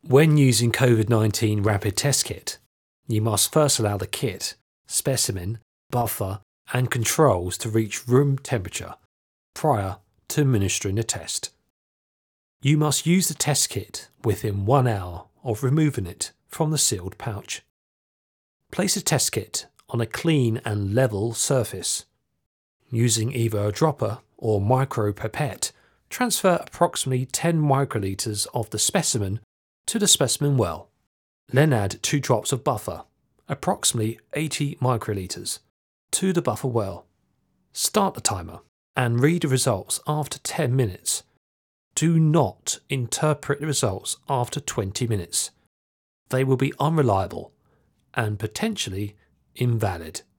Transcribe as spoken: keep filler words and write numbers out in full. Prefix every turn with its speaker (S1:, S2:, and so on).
S1: When using COVID nineteen rapid test kit, you must first allow the kit, specimen, buffer and controls to reach room temperature prior to administering the test. You must use the test kit within one hour of removing it from the sealed pouch. Place the test kit on a clean and level surface. Using either a dropper or micropipette, transfer approximately ten microliters of the specimen to the specimen well. Then add two drops of buffer, approximately eighty microliters, to the buffer well. Start the timer and read the results after ten minutes. Do not interpret the results after twenty minutes. They will be unreliable and potentially invalid.